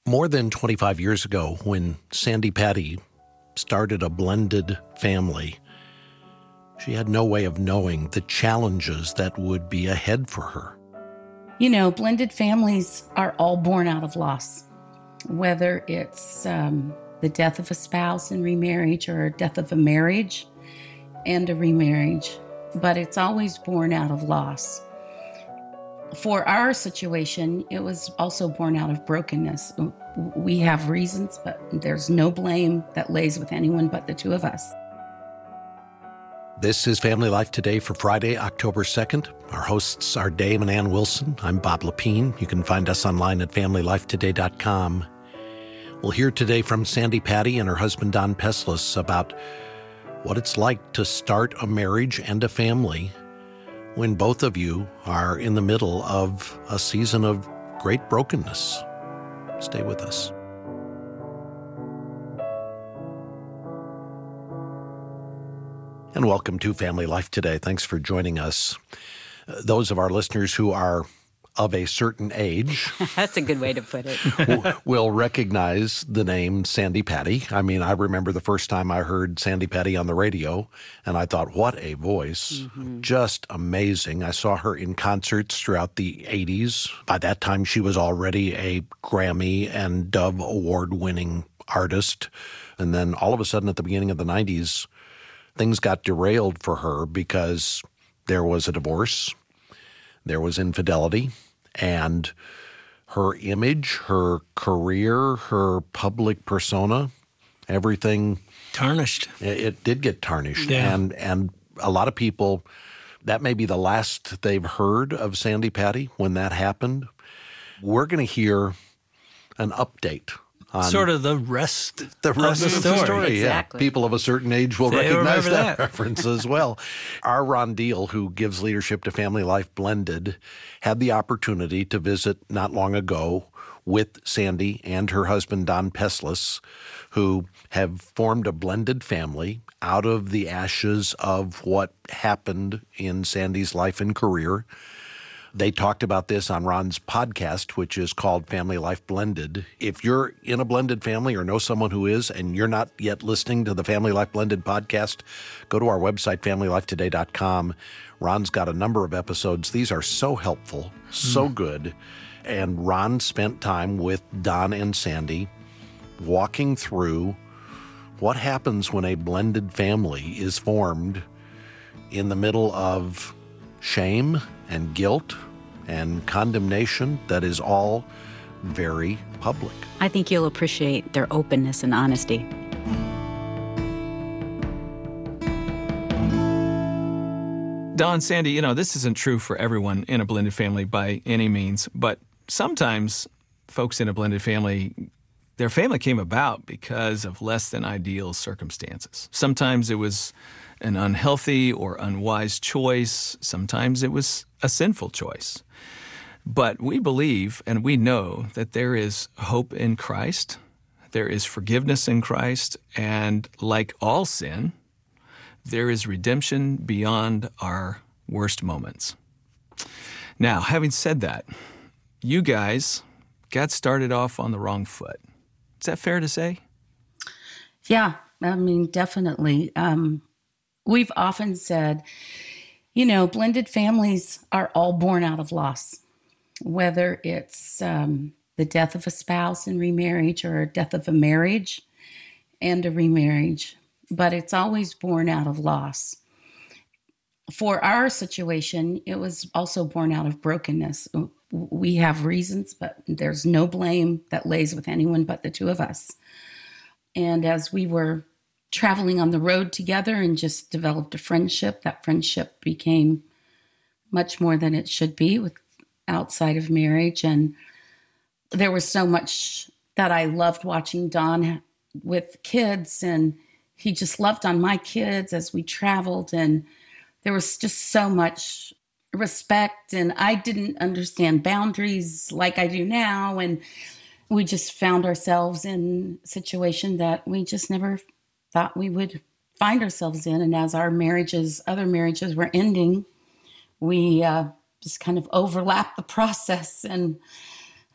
More than 25 years ago, when Sandi Patty started a blended family, she had no way of knowing the challenges that would be ahead for her. You know, blended families are all born out of loss, whether it's the death of a spouse and remarriage or death of a marriage and a remarriage, but it's always born out of loss. For our situation, it was also born out of brokenness. We have reasons, but there's no blame that lays with anyone but the two of us. This is Family Life Today for Friday, October 2nd. Our hosts are Dave and Ann Wilson. I'm Bob Lepine. You can find us online at FamilyLifeToday.com. We'll hear today from Sandi Patty and her husband Don Peslis about what it's like to start a marriage and a family when both of you are in the middle of a season of great brokenness. Stay with us. And welcome to Family Life Today. Thanks for joining us. Those of our listeners who are of a certain age That's a good way to put it. will recognize the name Sandi Patty. I mean, I remember the first time I heard Sandi Patty on the radio, and I thought, what a voice. Mm-hmm. Just amazing. I saw her in concerts throughout the 80s. By that time, she was already a Grammy and Dove Award-winning artist. And then all of a sudden, at the beginning of the 90s, things got derailed for her because there was a divorce, there was infidelity, and her image, her career, her public persona, everything tarnished. It did get tarnished. Yeah. And a lot of people, that may be the last they've heard of Sandi Patty when that happened. We're going to hear an update on sort of the rest of the story. Exactly. Yeah. People of a certain age will They recognize remember that that. reference as well. Our Ron Deal, who gives leadership to Family Life Blended, had the opportunity to visit not long ago with Sandi and her husband, Don Peslis, who have formed a blended family out of the ashes of what happened in Sandi's life and career. They talked about this on Ron's podcast, which is called Family Life Blended. If you're in a blended family or know someone who is, and you're not yet listening to the Family Life Blended podcast, go to our website, FamilyLifeToday.com. Ron's got a number of episodes. These are so helpful, so good. And Ron spent time with Don and Sandi walking through what happens when a blended family is formed in the middle of shame and guilt and condemnation that is all very public. I think you'll appreciate their openness and honesty. Don, Sandi, this isn't true for everyone in a blended family by any means, but sometimes folks in a blended family, their family came about because of less than ideal circumstances. Sometimes it was an unhealthy or unwise choice. Sometimes it was a sinful choice. But we believe and we know that there is hope in Christ, there is forgiveness in Christ, and like all sin, there is redemption beyond our worst moments. Now, having said that, you guys got started off on the wrong foot. Is that fair to say? Yeah, I mean, definitely. We've often said, blended families are all born out of loss, whether it's the death of a spouse and remarriage or death of a marriage and a remarriage, but it's always born out of loss. For our situation, it was also born out of brokenness. We have reasons, but there's no blame that lays with anyone but the two of us. And as we were traveling on the road together and just developed a friendship, that friendship became much more than it should be with outside of marriage. And there was so much that I loved watching Don with kids, and he just loved on my kids as we traveled. And there was just so much respect, and I didn't understand boundaries like I do now. And we just found ourselves in a situation that we just never thought we would find ourselves in. And as our other marriages were ending, we just kind of overlapped the process. And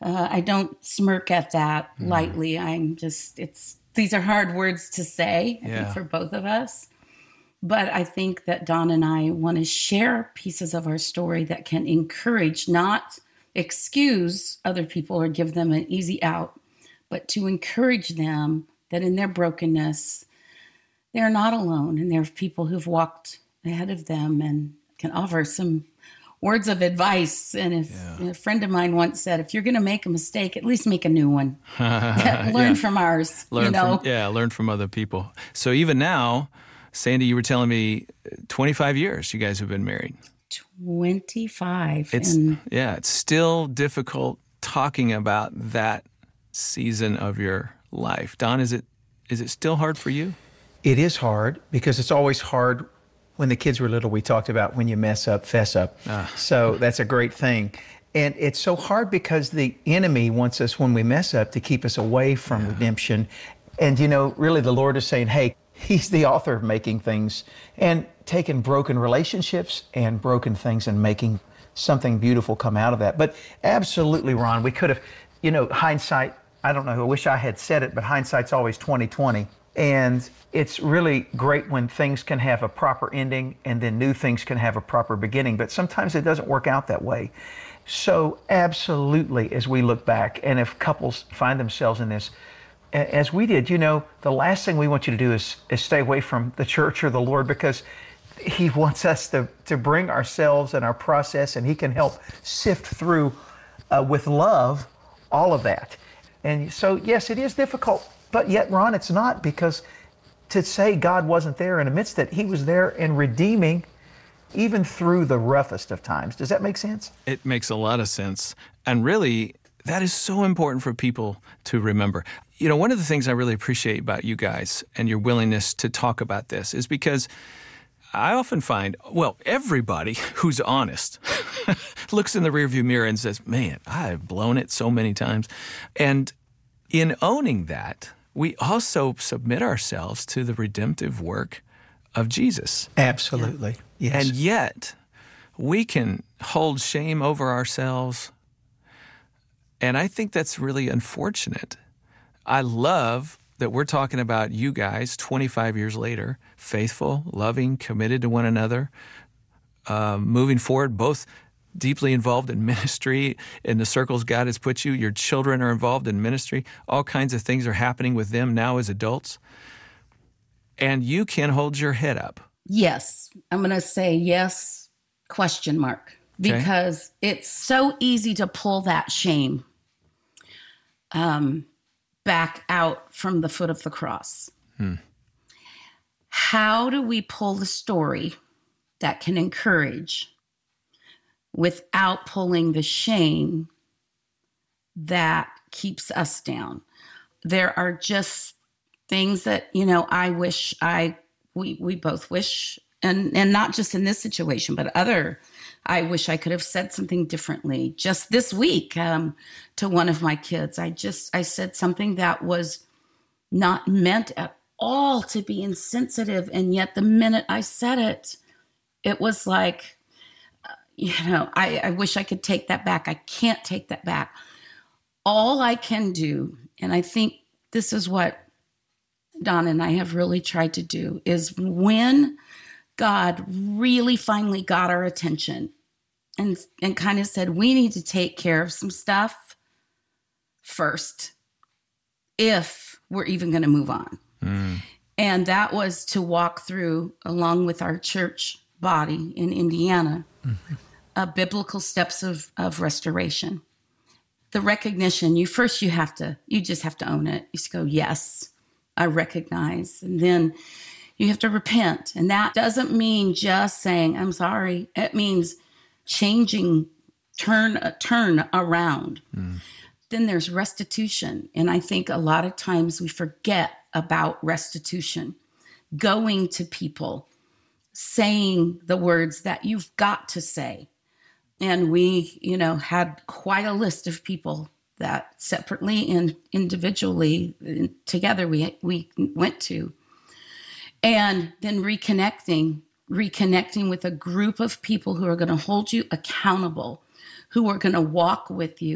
I don't smirk at that lightly. These are hard words to say, I think, for both of us. But I think that Don and I want to share pieces of our story that can encourage, not excuse other people or give them an easy out, but to encourage them that in their brokenness, they're not alone. And there are people who've walked ahead of them and can offer some words of advice. And if a friend of mine once said, if you're going to make a mistake, at least make a new one. Learn from ours. Learn from other people. So even now, Sandy, you were telling me 25 years you guys have been married. 25. It's still difficult talking about that season of your life. Don, is it still hard for you? It is hard because it's always hard. When the kids were little, we talked about when you mess up, fess up. So that's a great thing. And it's so hard because the enemy wants us, when we mess up, to keep us away from redemption. And, really the Lord is saying, hey, He's the author of making things and taking broken relationships and broken things and making something beautiful come out of that. But absolutely, Ron, we could have, hindsight, I don't know, I wish I had said it, but hindsight's always 20/20. And it's really great when things can have a proper ending and then new things can have a proper beginning. But sometimes it doesn't work out that way. So absolutely, as we look back, and if couples find themselves in this, as we did, the last thing we want you to do is stay away from the church or the Lord, because He wants us to bring ourselves and our process, and He can help sift through with love all of that. And so, yes, it is difficult. But yet, Ron, it's not, because to say God wasn't there in the midst of it, He was there and redeeming even through the roughest of times. Does that make sense? It makes a lot of sense. And really, that is so important for people to remember. One of the things I really appreciate about you guys and your willingness to talk about this is because I often find, everybody who's honest looks in the rearview mirror and says, man, I've blown it so many times. And in owning that, we also submit ourselves to the redemptive work of Jesus. Absolutely. Yes. And yet, we can hold shame over ourselves. And I think that's really unfortunate. I love that we're talking about you guys 25 years later, faithful, loving, committed to one another, moving forward, both deeply involved in ministry, in the circles God has put you. Your children are involved in ministry. All kinds of things are happening with them now as adults. And you can hold your head up. Yes. I'm going to say yes, ? Because it's so easy to pull that shame back out from the foot of the cross. How do we pull the story that can encourage without pulling the shame that keeps us down? There are just things that, I wish we both wish, and not just in this situation, but I wish I could have said something differently. Just this week, to one of my kids, I said something that was not meant at all to be insensitive. And yet the minute I said it, it was like, I wish I could take that back. I can't take that back. All I can do, and I think this is what Don and I have really tried to do, is when God really finally got our attention and kind of said, we need to take care of some stuff first if we're even going to move on. And that was to walk through, along with our church body in Indiana, biblical steps of restoration. The recognition, you just have to own it. You just go, yes, I recognize. And then you have to repent. And that doesn't mean just saying, I'm sorry. It means changing, turn around. Then there's restitution. And I think a lot of times we forget about restitution. Going to people, saying the words that you've got to say. And we, had quite a list of people that separately and individually together we went to. And then reconnecting with a group of people who are going to hold you accountable, who are going to walk with you,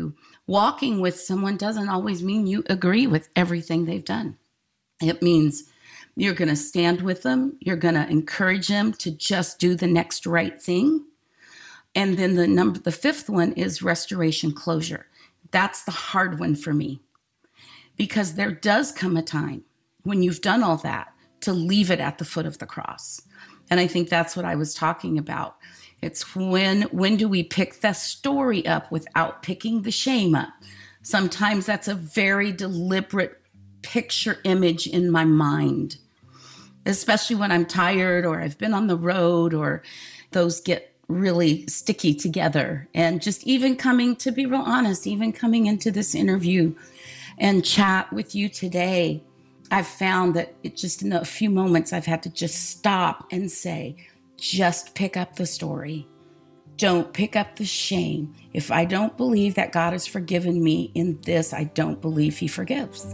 walking with someone doesn't always mean you agree with everything they've done. It means you're going to stand with them. You're going to encourage them to just do the next right thing. And then the fifth one is restoration closure. That's the hard one for me, because there does come a time when you've done all that to leave it at the foot of the cross. And I think that's what I was talking about. It's when do we pick the story up without picking the shame up? Sometimes that's a very deliberate picture image in my mind, especially when I'm tired or I've been on the road, or those get really sticky together. And just even coming, to be real honest, even coming into this interview and chat with you today, I've found that it just in a few moments I've had to just stop and say, just pick up the story. Don't pick up the shame. If I don't believe that God has forgiven me in this, I don't believe he forgives.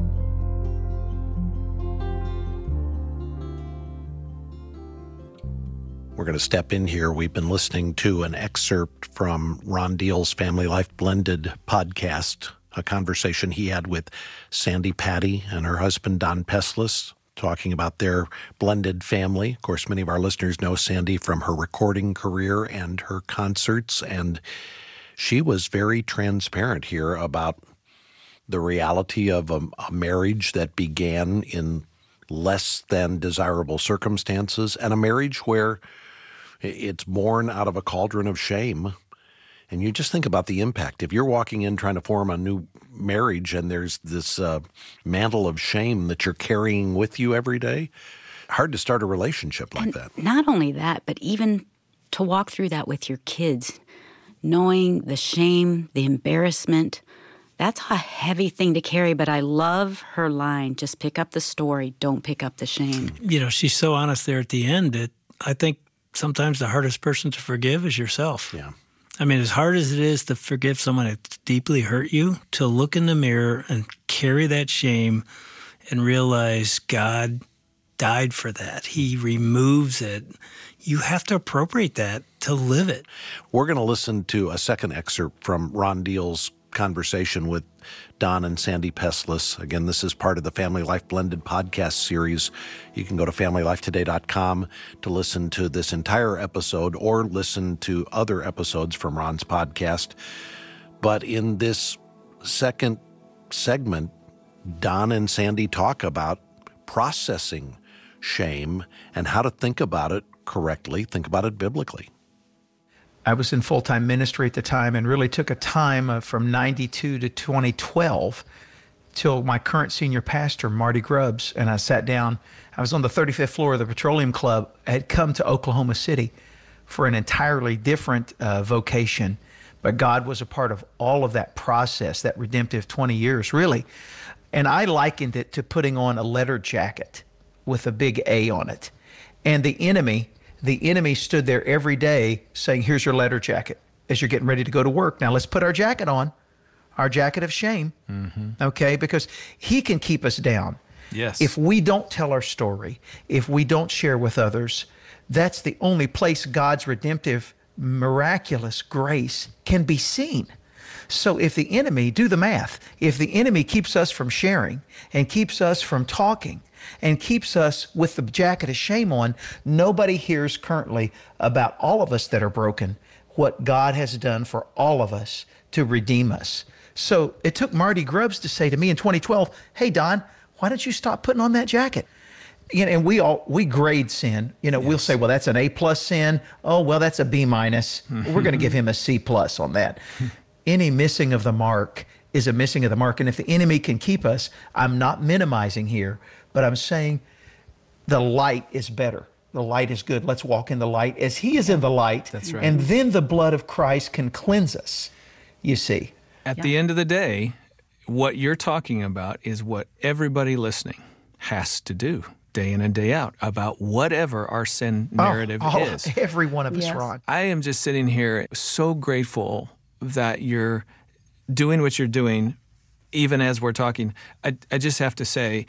We're going to step in here. We've been listening to an excerpt from Ron Deal's Family Life Blended podcast, a conversation he had with Sandy Patty and her husband, Don Peslis, talking about their blended family. Of course, many of our listeners know Sandy from her recording career and her concerts, and she was very transparent here about the reality of a marriage that began in less than desirable circumstances, and a marriage where it's born out of a cauldron of shame. And you just think about the impact. If you're walking in trying to form a new marriage and there's this mantle of shame that you're carrying with you every day, hard to start a relationship like that. Not only that, but even to walk through that with your kids, knowing the shame, the embarrassment, that's a heavy thing to carry. But I love her line, just pick up the story, don't pick up the shame. You know, she's so honest there at the end that I think sometimes the hardest person to forgive is yourself. Yeah. I mean, as hard as it is to forgive someone that's deeply hurt you, to look in the mirror and carry that shame and realize God died for that. He removes it. You have to appropriate that to live it. We're going to listen to a second excerpt from Ron Deal's conversation with Don and Sandy Peslis. Again, this is part of the Family Life Blended podcast series. You can go to familylifetoday.com to listen to this entire episode or listen to other episodes from Ron's podcast. But in this second segment, Don and Sandy talk about processing shame and how to think about it correctly, think about it biblically. I was in full-time ministry at the time and really took a time from 92 to 2012 till my current senior pastor, Marty Grubbs, and I sat down. I was on the 35th floor of the Petroleum Club. I had come to Oklahoma City for an entirely different vocation, but God was a part of all of that process, that redemptive 20 years, really. And I likened it to putting on a leather jacket with a big A on it. And the enemy stood there every day saying, here's your leather jacket as you're getting ready to go to work. Now let's put our jacket on, our jacket of shame, okay? Because he can keep us down. Yes. If we don't tell our story, if we don't share with others, that's the only place God's redemptive, miraculous grace can be seen. So if the enemy, do the math, if the enemy keeps us from sharing and keeps us from talking and keeps us with the jacket of shame on, nobody hears currently about all of us that are broken, what God has done for all of us to redeem us. So it took Marty Grubbs to say to me in 2012, hey, Don, why don't you stop putting on that jacket? You know, and we grade sin. You know, We'll say, well, that's an A+ sin. Oh, well, that's a B-. We're going to give him a C+ on that. Any missing of the mark is a missing of the mark. And if the enemy can keep us, I'm not minimizing here, but I'm saying the light is better. The light is good. Let's walk in the light as he is in the light. That's right. And then the blood of Christ can cleanse us, you see. At the end of the day, what you're talking about is what everybody listening has to do day in and day out about whatever our sin narrative is. Every one of us, Yes. Ron. I am just sitting here so grateful that you're doing what you're doing, even as we're talking. I just have to say,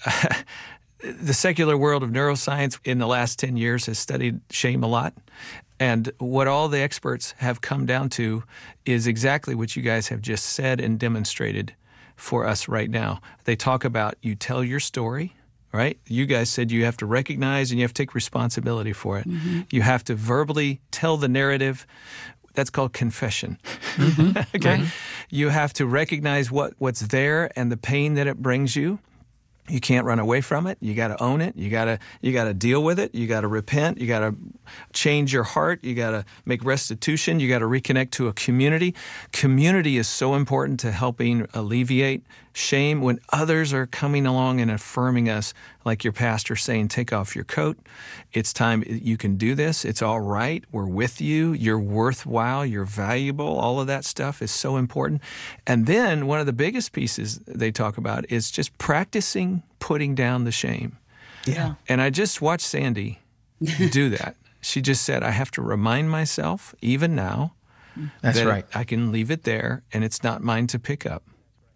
the secular world of neuroscience in the last 10 years has studied shame a lot. And what all the experts have come down to is exactly what you guys have just said and demonstrated for us right now. They talk about you tell your story, right? You guys said you have to recognize and you have to take responsibility for it. Mm-hmm. You have to verbally tell the narrative. That's called confession. Mm-hmm. Okay. Right. You have to recognize what's there and the pain that it brings you. You can't run away from it. You got to own it. You got to deal with it. You got to repent. You got to change your heart. You got to make restitution. You got to reconnect to a community. Community is so important to helping alleviate shame when others are coming along and affirming us, like your pastor saying, take off your coat. It's time. You can do this. It's all right. We're with you. You're worthwhile. You're valuable. All of that stuff is so important. And then one of the biggest pieces they talk about is just practicing putting down the shame. Yeah. And I just watched Sandy do that. She just said, I have to remind myself, even now, that's that right. I can leave it there and it's not mine to pick up.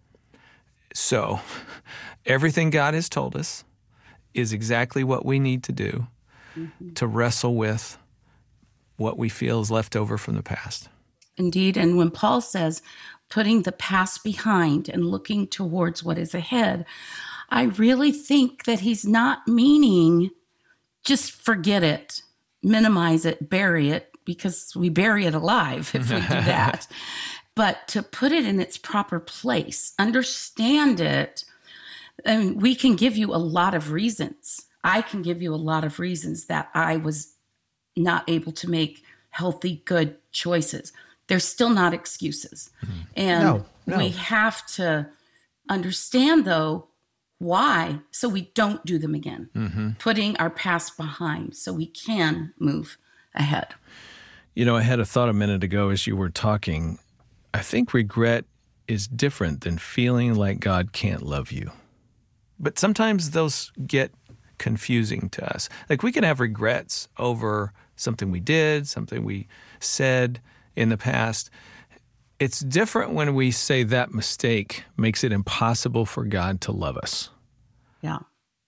So everything God has told us is exactly what we need to do to wrestle with what we feel is left over from the past. Indeed. And when Paul says putting the past behind and looking towards what is ahead, I really think that he's not meaning just forget it, minimize it, bury it, because we bury it alive if we do that. But to put it in its proper place, understand it, and we can give you a lot of reasons. I can give you a lot of reasons that I was not able to make healthy, good choices. They're still not excuses. Mm-hmm. And no. We have to understand, though, why, so we don't do them again. Mm-hmm. Putting our past behind so we can move ahead. You know, I had a thought a minute ago as you were talking. I think regret is different than feeling like God can't love you. But sometimes those get confusing to us. Like we can have regrets over something we did, something we said in the past. It's different when we say that mistake makes it impossible for God to love us. Yeah.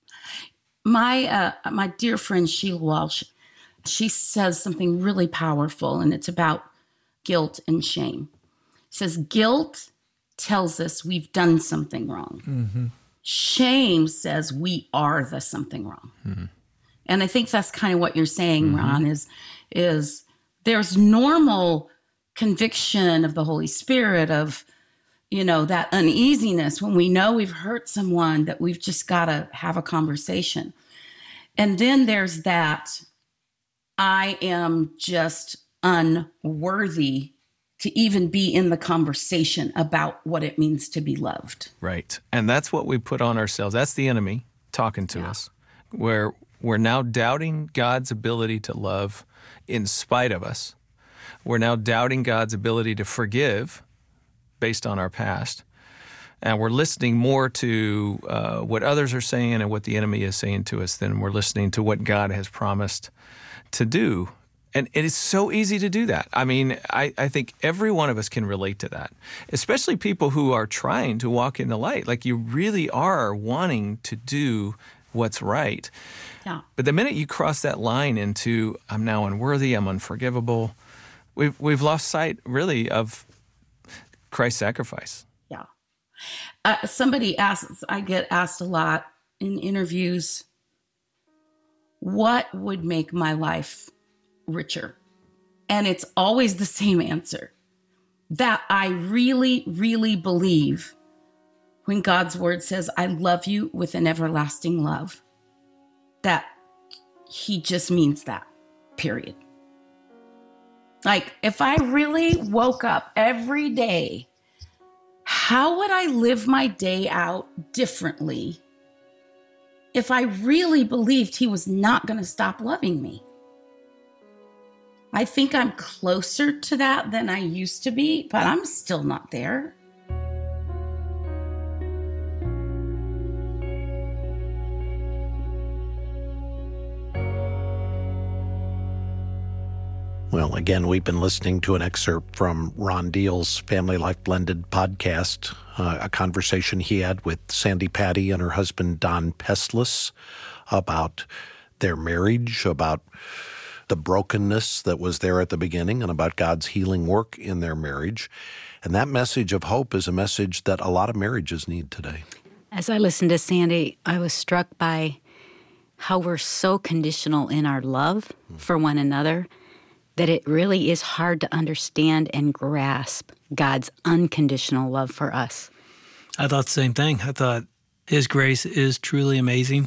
My dear friend Sheila Walsh, she says something really powerful, and it's about guilt and shame. She says, guilt tells us we've done something wrong. Mm-hmm. Shame says we are the something wrong. Mm-hmm. And I think that's kind of what you're saying, Ron, is there's normal conviction of the Holy Spirit of, you know, that uneasiness when we know we've hurt someone, that we've just got to have a conversation. And then there's that I am just unworthy to even be in the conversation about what it means to be loved. Right. And that's what we put on ourselves. That's the enemy talking to us, where we're now doubting God's ability to love in spite of us. We're now doubting God's ability to forgive based on our past. And we're listening more to what others are saying and what the enemy is saying to us than we're listening to what God has promised to do. And it is so easy to do that. I mean, I think every one of us can relate to that, especially people who are trying to walk in the light. Like you really are wanting to do what's right. Yeah. But the minute you cross that line into I'm now unworthy, I'm unforgivable, we've lost sight really of Christ's sacrifice. Yeah. Somebody asks, I get asked a lot in interviews, what would make my life richer? And it's always the same answer, that I really, really believe when God's word says, I love you with an everlasting love, that he just means that, period. Like if I really woke up every day, how would I live my day out differently if I really believed he was not going to stop loving me? I think I'm closer to that than I used to be, but I'm still not there. Well, again, we've been listening to an excerpt from Ron Deal's Family Life Blended podcast, a conversation he had with Sandy Patty and her husband, Don Peslis, about their marriage, about the brokenness that was there at the beginning and about God's healing work in their marriage. And that message of hope is a message that a lot of marriages need today. As I listened to Sandy, I was struck by how we're so conditional in our love for one another that it really is hard to understand and grasp God's unconditional love for us. I thought the same thing. I thought His grace is truly amazing.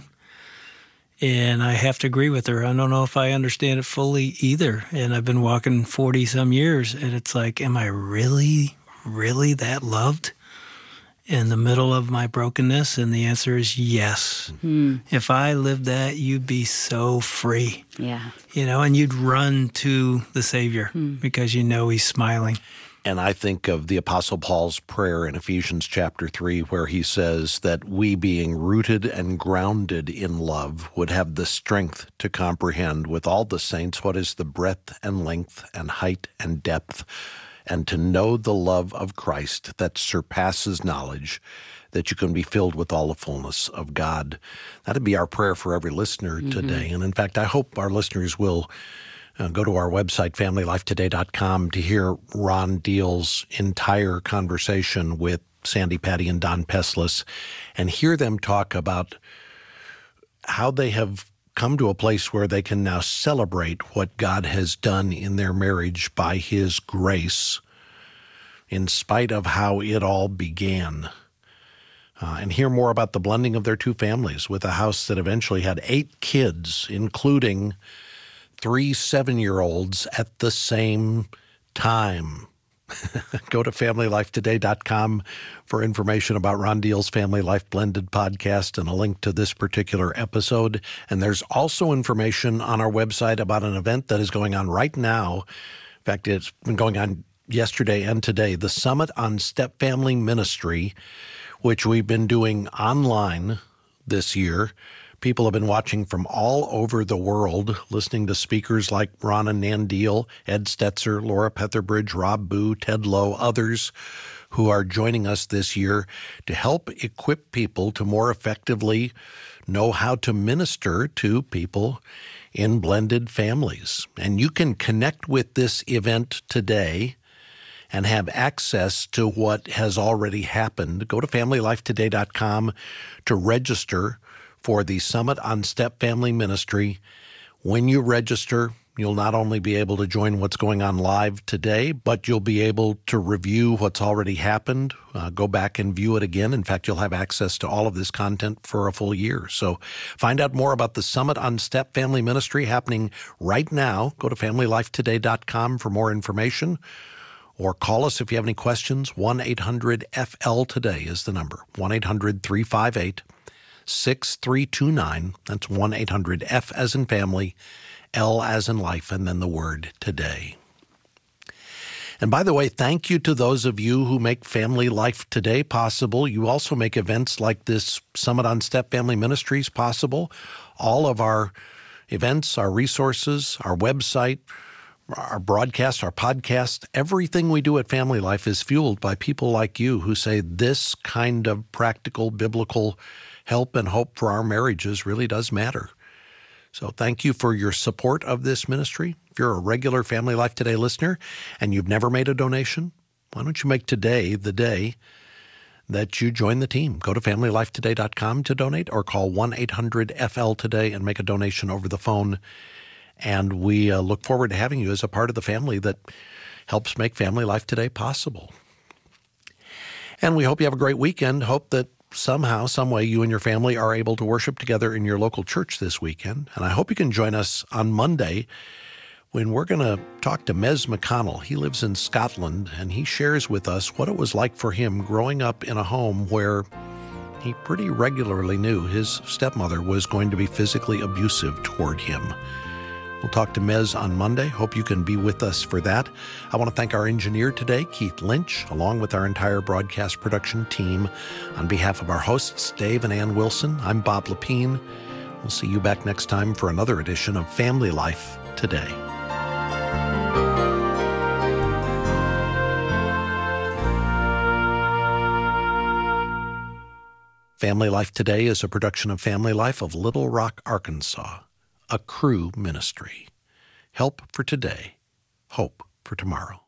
And I have to agree with her. I don't know if I understand it fully either. And I've been walking 40-some years, and it's like, am I really that loved in the middle of my brokenness? And the answer is yes. If I lived that, you'd be so free. Yeah. And you'd run to the Savior because you know He's smiling. And I think of the Apostle Paul's prayer in Ephesians chapter 3, where he says that we, being rooted and grounded in love, would have the strength to comprehend with all the saints what is the breadth and length and height and depth, and to know the love of Christ that surpasses knowledge, that you can be filled with all the fullness of God. That'd be our prayer for every listener today. And in fact, I hope our listeners will go to our website, FamilyLifeToday.com, to hear Ron Deal's entire conversation with Sandy Patty and Don Peslis and hear them talk about how they have come to a place where they can now celebrate what God has done in their marriage by His grace, in spite of how it all began. And hear more about the blending of their two families with a house that eventually had 8 kids, including 3 7-year-olds at the same time. Go to FamilyLifeToday.com for information about Ron Deal's Family Life Blended podcast and a link to this particular episode. And there's also information on our website about an event that is going on right now. In fact, it's been going on yesterday and today, the Summit on Step Family Ministry, which we've been doing online this year. People have been watching from all over the world, listening to speakers like Ron and Nan Deal, Ed Stetzer, Laura Petherbridge, Rob Boo, Ted Lowe, others who are joining us this year to help equip people to more effectively know how to minister to people in blended families. And you can connect with this event today and have access to what has already happened. Go to FamilyLifeToday.com to register for the Summit on Step Family Ministry. When you register, you'll not only be able to join what's going on live today, but you'll be able to review what's already happened, go back and view it again. In fact, you'll have access to all of this content for a full year. So find out more about the Summit on Step Family Ministry happening right now. Go to FamilyLifeToday.com for more information, or call us if you have any questions. 1-800-FL-TODAY is the number, 1-800-358-6329. That's 1-800-F as in family, L as in life, and then the word today. And by the way, thank you to those of you who make Family Life Today possible. You also make events like this Summit on Step Family Ministries possible. All of our events, our resources, our website, our broadcast, our podcast, everything we do at Family Life is fueled by people like you who say this kind of practical, biblical help and hope for our marriages really does matter. So thank you for your support of this ministry. If you're a regular Family Life Today listener and you've never made a donation, why don't you make today the day that you join the team? Go to FamilyLifeToday.com to donate or call 1-800-FL-TODAY and make a donation over the phone. And we look forward to having you as a part of the family that helps make Family Life Today possible. And we hope you have a great weekend. Hope that somehow, some way, you and your family are able to worship together in your local church this weekend. And I hope you can join us on Monday when we're going to talk to Mez McConnell. He lives in Scotland, and he shares with us what it was like for him growing up in a home where he pretty regularly knew his stepmother was going to be physically abusive toward him. We'll talk to Mez on Monday. Hope you can be with us for that. I want to thank our engineer today, Keith Lynch, along with our entire broadcast production team. On behalf of our hosts, Dave and Ann Wilson, I'm Bob Lepine. We'll see you back next time for another edition of Family Life Today. Family Life Today is a production of Family Life of Little Rock, Arkansas, a Cru ministry. Help for today, hope for tomorrow.